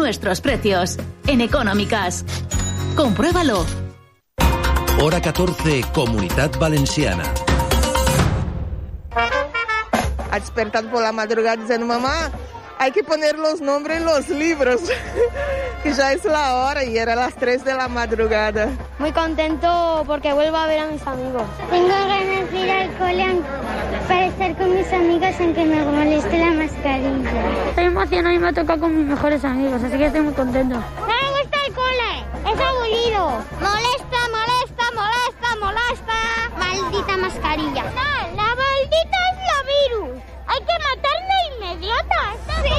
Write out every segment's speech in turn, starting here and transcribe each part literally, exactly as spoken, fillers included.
nuestros precios. En Económicas. Compruébalo. Hora catorce, Comunitat Valenciana. Ha despertado por la madrugada diciendo, mamá, hay que poner los nombres en los libros, que ya es la hora y era las tres de la madrugada. Muy contento porque vuelvo a ver a mis amigos. Tengo ganas de ir al cole para estar con mis amigos aunque me moleste la mascarilla. Estoy emocionado y me ha tocado con mis mejores amigos, así que estoy muy contento. No me gusta el cole, es aburrido. Molesta, molesta, molesta, molesta. Maldita mascarilla. No, la maldita es la virus. Hay que matarla inmediata. ¡Sí!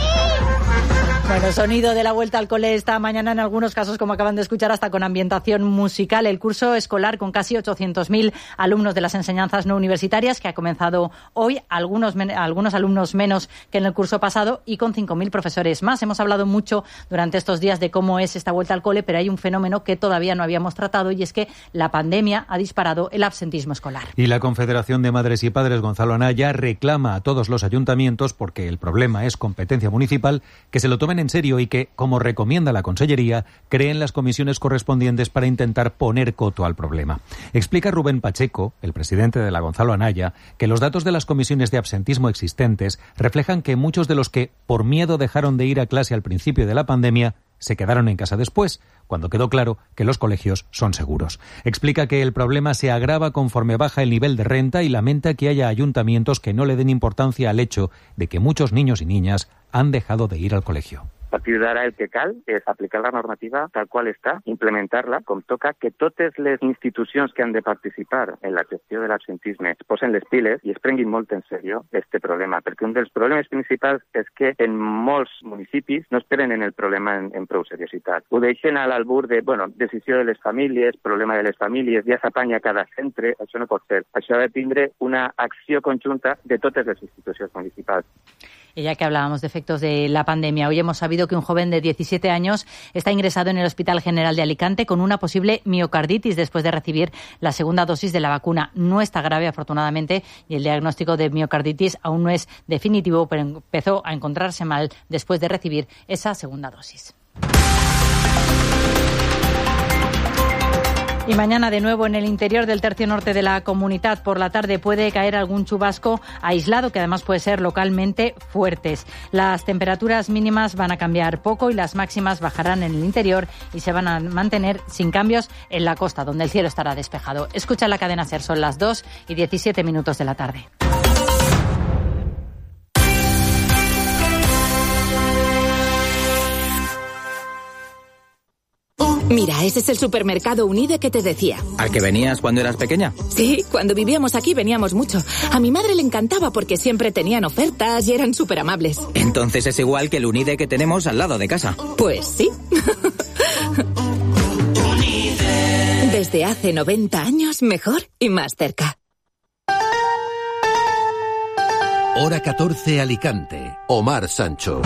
Bueno, sonido de la vuelta al cole esta mañana en algunos casos, como acaban de escuchar, hasta con ambientación musical. El curso escolar con casi ochocientos mil alumnos de las enseñanzas no universitarias que ha comenzado hoy, algunos, algunos alumnos menos que en el curso pasado y con cinco mil profesores más. Hemos hablado mucho durante estos días de cómo es esta vuelta al cole, pero hay un fenómeno que todavía no habíamos tratado y es que la pandemia ha disparado el absentismo escolar. Y la Confederación de Madres y Padres, Gonzalo Anaya, reclama a todos los ayuntamientos, porque el problema es competencia municipal, que se lo tomen en serio y que, como recomienda la Consellería, creen las comisiones correspondientes para intentar poner coto al problema. Explica Rubén Pacheco, el presidente de la Gonzalo Anaya, que los datos de las comisiones de absentismo existentes reflejan que muchos de los que, por miedo, dejaron de ir a clase al principio de la pandemia, se quedaron en casa después, cuando quedó claro que los colegios son seguros. Explica que el problema se agrava conforme baja el nivel de renta y lamenta que haya ayuntamientos que no le den importancia al hecho de que muchos niños y niñas han dejado de ir al colegio. A partir d'ara el que cal és aplicar la normativa tal qual està, implementar-la com toca, que totes les institucions que han de participar en la gestió de l'absentisme es posen les piles i es prenguin molt en sèrio este problema, perquè un dels problemes principals és que en molts municipis no es prenen el problema en, en prou seriositat. Ho deixen a l'albur de, bueno, decisió de les famílies, problema de les famílies, ja s'apanya cada centre, això no pot ser. Això ha de tindre una acció conjunta de totes les institucions municipals. Y ya que hablábamos de efectos de la pandemia, hoy hemos sabido que un joven de diecisiete años está ingresado en el Hospital General de Alicante con una posible miocarditis después de recibir la segunda dosis de la vacuna. No está grave, afortunadamente, y el diagnóstico de miocarditis aún no es definitivo, pero empezó a encontrarse mal después de recibir esa segunda dosis. Y mañana de nuevo en el interior del tercio norte de la comunidad por la tarde puede caer algún chubasco aislado que además puede ser localmente fuertes. Las temperaturas mínimas van a cambiar poco y las máximas bajarán en el interior y se van a mantener sin cambios en la costa donde el cielo estará despejado. Escucha la cadena SER, son las dos y diecisiete minutos de la tarde. Mira, ese es el supermercado Unide que te decía. ¿Al que venías cuando eras pequeña? Sí, cuando vivíamos aquí veníamos mucho. A mi madre le encantaba porque siempre tenían ofertas y eran súper amables. Entonces es igual que el Unide que tenemos al lado de casa. Pues sí. Desde hace noventa años, mejor y más cerca. Hora catorce, Alicante. Omar Sancho.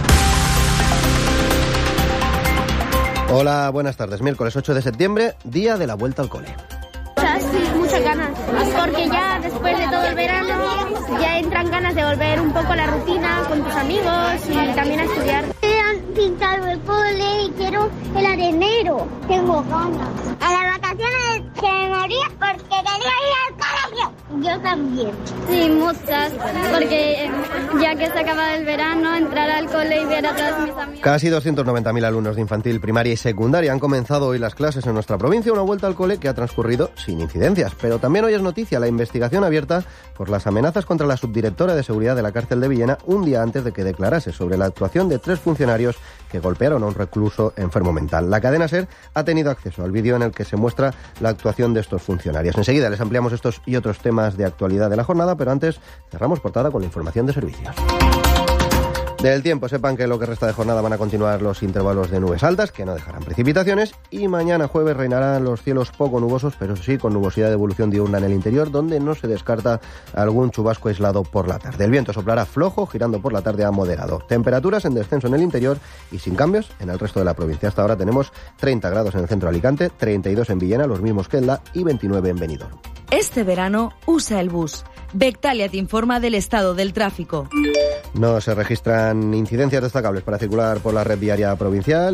Hola, buenas tardes. Miércoles ocho de septiembre, día de la vuelta al cole. Sí, muchas ganas, porque ya después de todo el verano ya entran ganas de volver un poco a la rutina con tus amigos y también a estudiar. Me han pintado el cole y quiero el arenero. Tengo ganas. A las vacaciones que me moría porque quería ir al colegio. Yo también. Sí, muchas, porque ya que se acaba el verano, entrar al cole y ver a todos mis amigos. Casi doscientos noventa mil alumnos de infantil, primaria y secundaria han comenzado hoy las clases en nuestra provincia, una vuelta al cole que ha transcurrido sin incidencias. Pero también hoy es noticia la investigación abierta por las amenazas contra la subdirectora de seguridad de la cárcel de Villena un día antes de que declarase sobre la actuación de tres funcionarios que golpearon a un recluso enfermo mental. La cadena SER ha tenido acceso al vídeo en el que se muestra la actuación de estos funcionarios. Enseguida les ampliamos estos y otros temas de actualidad de la jornada, pero antes cerramos portada con la información de servicios. Del tiempo, sepan que lo que resta de jornada van a continuar los intervalos de nubes altas, que no dejarán precipitaciones, y mañana jueves reinarán los cielos poco nubosos, pero eso sí, con nubosidad de evolución diurna en el interior, donde no se descarta algún chubasco aislado por la tarde. El viento soplará flojo, girando por la tarde a moderado. Temperaturas en descenso en el interior y sin cambios en el resto de la provincia. Hasta ahora tenemos treinta grados en el centro de Alicante, treinta y dos en Villena, los mismos que Elda, y veintinueve en Benidorm. Este verano usa el bus. Bectalia te informa del estado del tráfico. No se registran incidencias destacables para circular por la red viaria provincial.